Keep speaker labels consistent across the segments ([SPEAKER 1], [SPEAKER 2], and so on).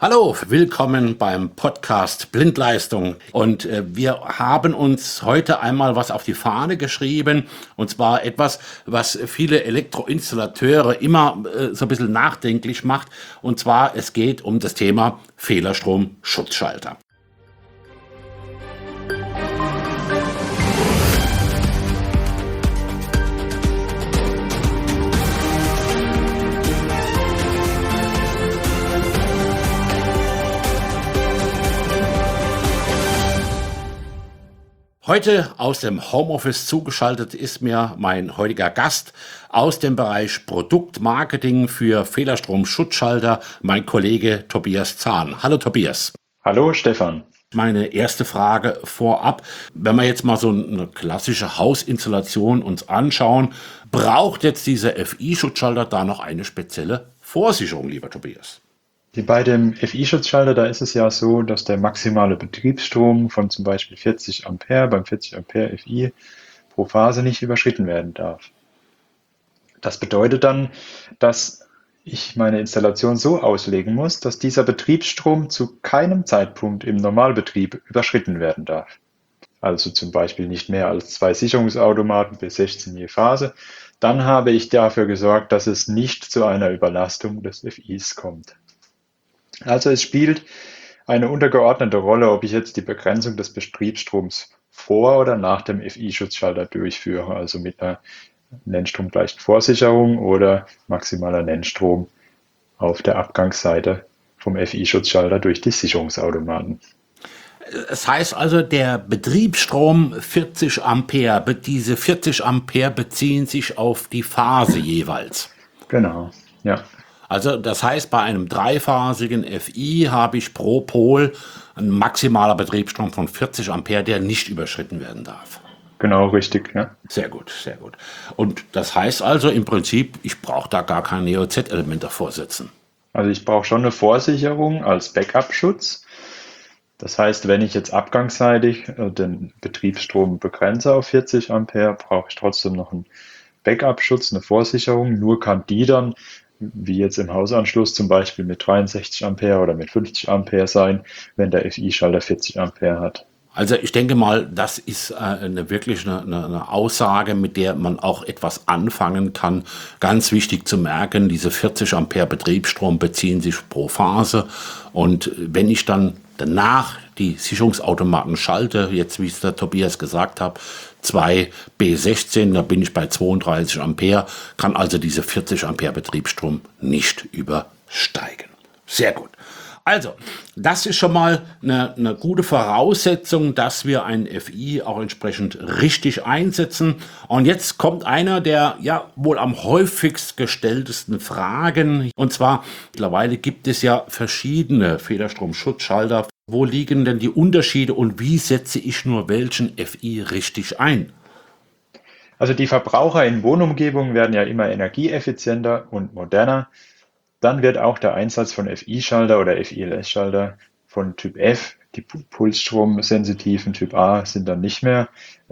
[SPEAKER 1] Hallo, willkommen beim Podcast Blindleistung. Und wir haben uns heute einmal was auf die Fahne geschrieben, und zwar etwas, was viele Elektroinstallateure immer so ein bisschen nachdenklich macht. Und zwar, es geht um das Thema Fehlerstrom-Schutzschalter. Heute aus dem Homeoffice zugeschaltet ist mir mein heutiger Gast aus dem Bereich Produktmarketing für Fehlerstrom-Schutzschalter, mein Kollege Tobias Zahn. Hallo Tobias.
[SPEAKER 2] Hallo Stefan.
[SPEAKER 1] Meine erste Frage vorab, wenn wir jetzt mal so eine klassische Hausinstallation uns anschauen, braucht jetzt dieser FI-Schutzschalter da noch eine spezielle Vorsicherung, lieber Tobias?
[SPEAKER 2] Bei dem FI-Schutzschalter, da ist es ja so, dass der maximale Betriebsstrom von zum Beispiel 40 Ampere beim 40 Ampere FI pro Phase nicht überschritten werden darf. Das bedeutet dann, dass ich meine Installation so auslegen muss, dass dieser Betriebsstrom zu keinem Zeitpunkt im Normalbetrieb überschritten werden darf. Also zum Beispiel nicht mehr als 2 Sicherungsautomaten bis 16 je Phase. Dann habe ich dafür gesorgt, dass es nicht zu einer Überlastung des FIs kommt. Also es spielt eine untergeordnete Rolle, ob ich jetzt die Begrenzung des Betriebsstroms vor oder nach dem FI-Schutzschalter durchführe, also mit einer nennstromgleichen Vorsicherung oder maximaler Nennstrom auf der Abgangsseite vom FI-Schutzschalter durch die Sicherungsautomaten.
[SPEAKER 1] Es heißt also, der Betriebsstrom 40 Ampere, diese 40 Ampere beziehen sich auf die Phase jeweils.
[SPEAKER 2] Genau, ja.
[SPEAKER 1] Also das heißt, bei einem dreiphasigen FI habe ich pro Pol ein maximaler Betriebsstrom von 40 Ampere, der nicht überschritten werden darf.
[SPEAKER 2] Genau, richtig, ja.
[SPEAKER 1] Sehr gut, sehr gut. Und das heißt also im Prinzip, ich brauche da gar kein NeoZ-Element davor setzen.
[SPEAKER 2] Also ich brauche schon eine Vorsicherung als Backup-Schutz. Das heißt, wenn ich jetzt abgangsseitig den Betriebsstrom begrenze auf 40 Ampere, brauche ich trotzdem noch einen Backup-Schutz, eine Vorsicherung. Nur kann die dann, wie jetzt im Hausanschluss zum Beispiel, mit 63 Ampere oder mit 50 Ampere sein, wenn der FI-Schalter 40 Ampere hat.
[SPEAKER 1] Also ich denke mal, das ist wirklich eine Aussage, mit der man auch etwas anfangen kann. Ganz wichtig zu merken, diese 40 Ampere Betriebsstrom beziehen sich pro Phase. Und wenn ich dann danach die Sicherungsautomaten schalte, jetzt wie es der Tobias gesagt hat, 2 B16, da bin ich bei 32 Ampere, kann also diese 40 Ampere Betriebsstrom nicht übersteigen. Sehr gut. Also, das ist schon mal eine gute Voraussetzung, dass wir ein FI auch entsprechend richtig einsetzen. Und jetzt kommt einer der ja wohl am häufigst gestelltesten Fragen. Und zwar, mittlerweile gibt es ja verschiedene Fehlerstrom-Schutzschalter. Wo liegen denn die Unterschiede und wie setze ich nur welchen FI richtig ein?
[SPEAKER 2] Also die Verbraucher in Wohnumgebungen werden ja immer energieeffizienter und moderner. Dann wird auch der Einsatz von FI-Schalter oder FI-LS-Schalter von Typ F, die pulsstromsensitiven Typ A, sind dann nicht mehr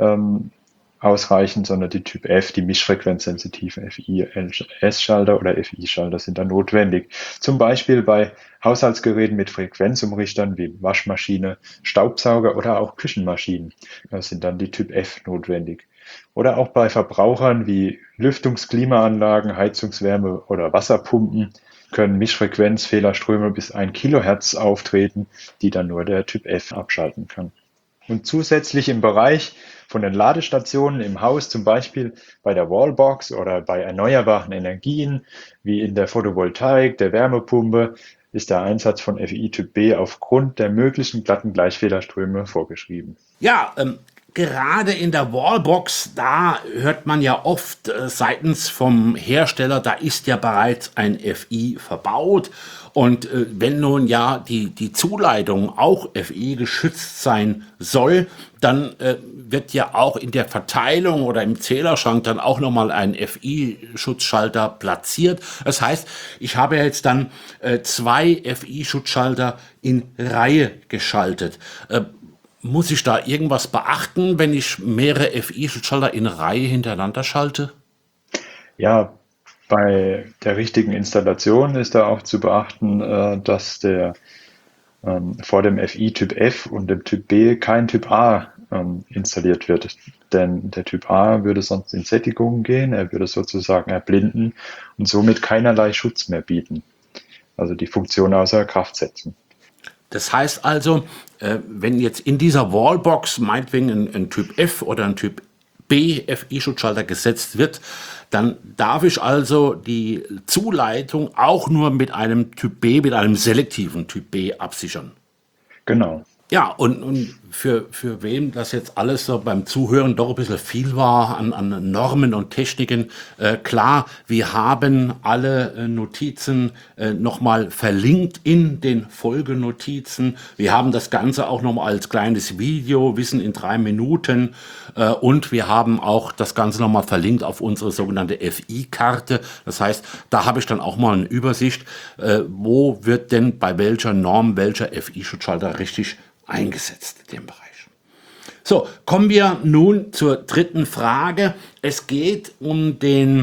[SPEAKER 2] ausreichend, sondern die Typ F, die mischfrequenzsensitiven FI-LS-Schalter oder FI-Schalter sind dann notwendig. Zum Beispiel bei Haushaltsgeräten mit Frequenzumrichtern wie Waschmaschine, Staubsauger oder auch Küchenmaschinen. Da sind dann die Typ F notwendig. Oder auch bei Verbrauchern wie Lüftungsklimaanlagen, Heizungswärme oder Wasserpumpen können Mischfrequenzfehlerströme bis 1 Kilohertz auftreten, die dann nur der Typ F abschalten kann. Und zusätzlich im Bereich von den Ladestationen im Haus, zum Beispiel bei der Wallbox oder bei erneuerbaren Energien, wie in der Photovoltaik, der Wärmepumpe, ist der Einsatz von FI Typ B aufgrund der möglichen glatten Gleichfehlerströme vorgeschrieben.
[SPEAKER 1] Ja, gerade in der Wallbox, da hört man ja oft seitens vom Hersteller, da ist ja bereits ein FI verbaut. Und wenn nun ja die Zuleitung auch FI geschützt sein soll, dann wird ja auch in der Verteilung oder im Zählerschrank dann auch nochmal ein FI-Schutzschalter platziert. Das heißt, ich habe jetzt dann 2 FI-Schutzschalter in Reihe geschaltet. Muss ich da irgendwas beachten, wenn ich mehrere FI-Schutzschalter in Reihe hintereinander schalte?
[SPEAKER 2] Ja, Bei der richtigen Installation ist da auch zu beachten, dass vor dem FI Typ F und dem Typ B kein Typ A installiert wird. Denn der Typ A würde sonst in Sättigung gehen, er würde sozusagen erblinden und somit keinerlei Schutz mehr bieten. Also die Funktion außer Kraft setzen.
[SPEAKER 1] Das heißt also, wenn jetzt in dieser Wallbox meinetwegen ein Typ F oder ein Typ B FI-Schutzschalter gesetzt wird, dann darf ich also die Zuleitung auch nur mit einem Typ B, mit einem selektiven Typ B absichern.
[SPEAKER 2] Genau.
[SPEAKER 1] Ja, und für wem das jetzt alles so beim Zuhören doch ein bisschen viel war an Normen und Techniken, klar, wir haben alle Notizen nochmal verlinkt in den Folgenotizen. Wir haben das Ganze auch nochmal als kleines Video, Wissen in 3 Minuten. Und wir haben auch das Ganze nochmal verlinkt auf unsere sogenannte FI-Karte. Das heißt, da habe ich dann auch mal eine Übersicht, wo wird denn bei welcher Norm welcher FI-Schutzschalter richtig eingesetzt in dem Bereich. So, kommen wir nun zur dritten Frage. Es geht um den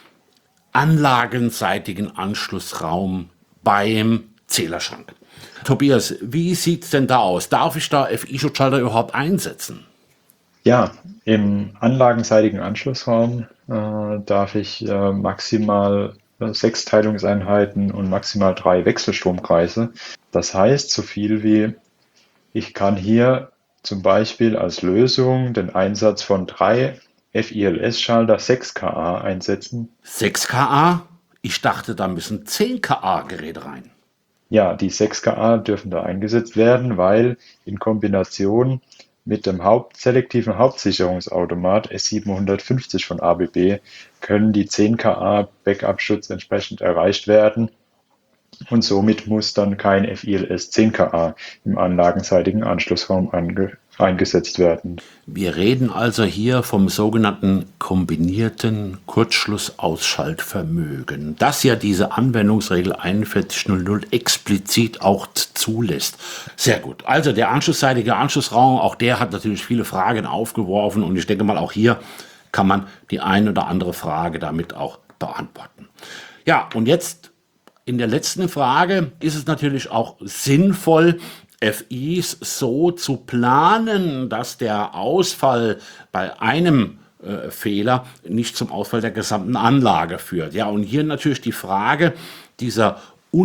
[SPEAKER 1] anlagenseitigen Anschlussraum beim Zählerschrank. Tobias, wie sieht es denn da aus? Darf ich da FI-Schutzschalter überhaupt einsetzen?
[SPEAKER 2] Ja, im anlagenseitigen Anschlussraum darf ich maximal 6 Teilungseinheiten und maximal 3 Wechselstromkreise. Das heißt, so viel wie ich kann hier zum Beispiel als Lösung den Einsatz von 3 FILS-Schalter 6 kA einsetzen.
[SPEAKER 1] 6 kA? Ich dachte, da müssen 10 kA Geräte rein.
[SPEAKER 2] Ja, die 6 kA dürfen da eingesetzt werden, weil in Kombination mit dem selektiven Hauptsicherungsautomat S750 von ABB können die 10 kA Backup-Schutz entsprechend erreicht werden. Und somit muss dann kein FILS 10 kA im anlagenseitigen Anschlussraum eingesetzt werden.
[SPEAKER 1] Wir reden also hier vom sogenannten kombinierten Kurzschlussausschaltvermögen, das ja diese Anwendungsregel 4100 explizit auch zulässt. Sehr gut. Also der anschlussseitige Anschlussraum, auch der hat natürlich viele Fragen aufgeworfen und ich denke mal, auch hier kann man die ein oder andere Frage damit auch beantworten. Ja, und jetzt in der letzten Frage ist es natürlich auch sinnvoll, FIs so zu planen, dass der Ausfall bei einem Fehler nicht zum Ausfall der gesamten Anlage führt. Ja, und hier natürlich die Frage dieser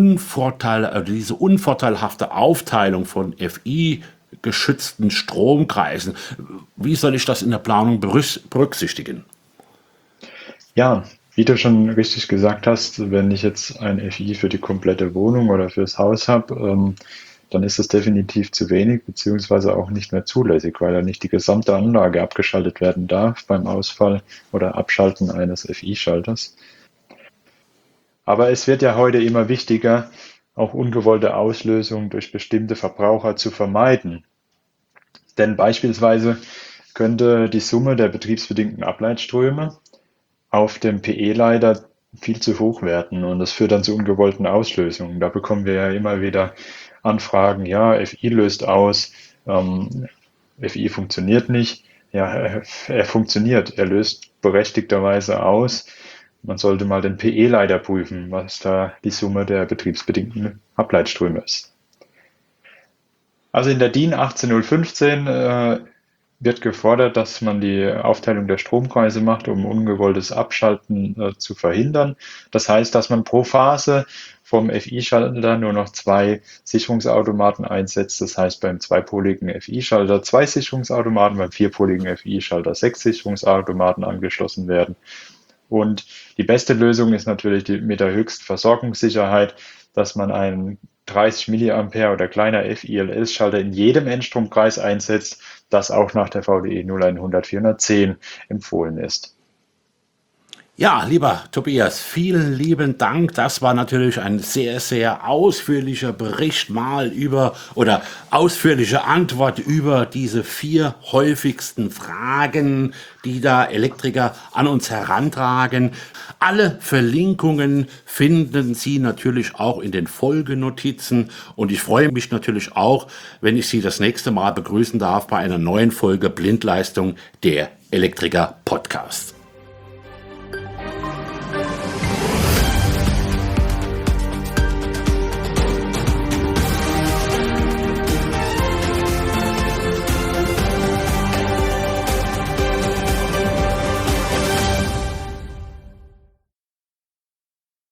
[SPEAKER 1] diese unvorteilhafte Aufteilung von FI geschützten Stromkreisen. Wie soll ich das in der Planung berücksichtigen?
[SPEAKER 2] Ja, wie du schon richtig gesagt hast, wenn ich jetzt ein FI für die komplette Wohnung oder fürs Haus habe, dann ist das definitiv zu wenig, beziehungsweise auch nicht mehr zulässig, weil ja nicht die gesamte Anlage abgeschaltet werden darf beim Ausfall oder Abschalten eines FI-Schalters. Aber es wird ja heute immer wichtiger, auch ungewollte Auslösungen durch bestimmte Verbraucher zu vermeiden. Denn beispielsweise könnte die Summe der betriebsbedingten Ableitströme auf dem PE-Leiter viel zu hoch werden und das führt dann zu ungewollten Auslösungen. Da bekommen wir ja immer wieder Anfragen, ja, FI löst aus, FI funktioniert nicht. Ja, er funktioniert, er löst berechtigterweise aus. Man sollte mal den PE-Leiter prüfen, was da die Summe der betriebsbedingten Ableitströme ist. Also in der DIN 18015 wird gefordert, dass man die Aufteilung der Stromkreise macht, um ungewolltes Abschalten zu verhindern. Das heißt, dass man pro Phase vom FI-Schalter nur noch 2 Sicherungsautomaten einsetzt. Das heißt, beim zweipoligen FI-Schalter 2 Sicherungsautomaten, beim vierpoligen FI-Schalter 6 Sicherungsautomaten angeschlossen werden. Und die beste Lösung ist natürlich mit der Höchstversorgungssicherheit, dass man einen 30 mA oder kleiner FILS-Schalter in jedem Endstromkreis einsetzt, das auch nach der VDE 0100-410 empfohlen ist.
[SPEAKER 1] Ja, lieber Tobias, vielen lieben Dank. Das war natürlich ein sehr, sehr ausführlicher Bericht oder ausführliche Antwort über diese 4 häufigsten Fragen, die da Elektriker an uns herantragen. Alle Verlinkungen finden Sie natürlich auch in den Folgenotizen und ich freue mich natürlich auch, wenn ich Sie das nächste Mal begrüßen darf bei einer neuen Folge Blindleistung, der Elektriker Podcast.